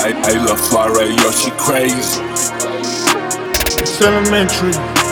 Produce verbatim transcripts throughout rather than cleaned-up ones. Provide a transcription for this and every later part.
I, I love Flora, yo, she crazy. It's elementary.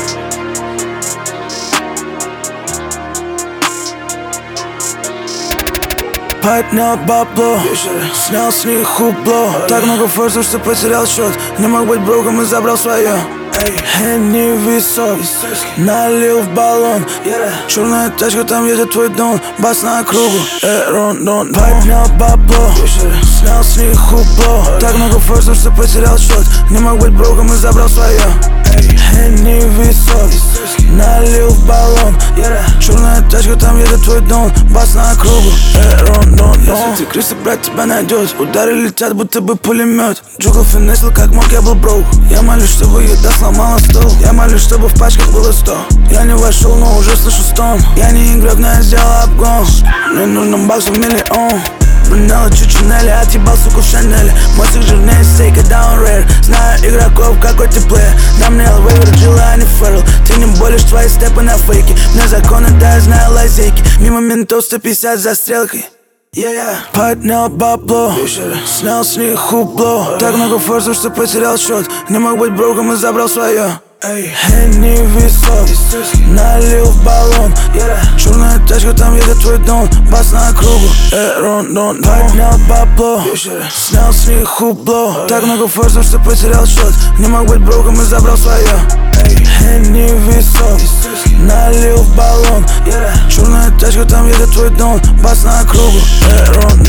Поднял бабло, снял с них хубло. Так много форсов, что потерял счет. Не мог быть броком и забрал свое. Henny висок, налил в баллон. Черная тачка, там едет твой дон. Бас на кругу, эрон дон. Поднял бабло, снял с них хубло. Так много форсов, что потерял счет. Не мог быть броком и забрал свое. Henny висок, налил в баллон. Черная тачка, там едет твой дон. Бас на кругу, эрон дон. Если ты крыса, брат, тебя найдет. Удары летят, будто бы пулемет. Джугл финесил, как мог, я был броук. Я молюсь, чтобы еда сломала стол. Я молюсь, чтобы в пачках было сто. Я не вошел, но уже слышу стон. Я не игрок, но я сделал обгон. Мне нужно баксов миллион. Брунелла чуть Чунели, отъебал суку в Шанели. Мостик жирнее стейка, да он рейр. Знаю игроков, какой ты плеер. На мне эл ви Virgil, а не Феррелл. Ты не болишь, твои степы на фейке. Мне законы, да я знаю лазейки. Мимо ментов сто пятьдесят за стрелкой. Yeah, yeah. Поднял бабло, снял с них хубло. Так много форсов, что потерял счет. Не мог быть броком и забрал свое. Henny висок, налил в баллон. Черная тачка, там едет твой дон. Бас на кругу, эрон дон. Поднял бабло, снял с них хубло. Так много форсов, что потерял счет. Не мог быть броком и забрал свое. Henny висок, налил в баллон. Черная тачка, там едет твой дон. Бас на кругу, эрон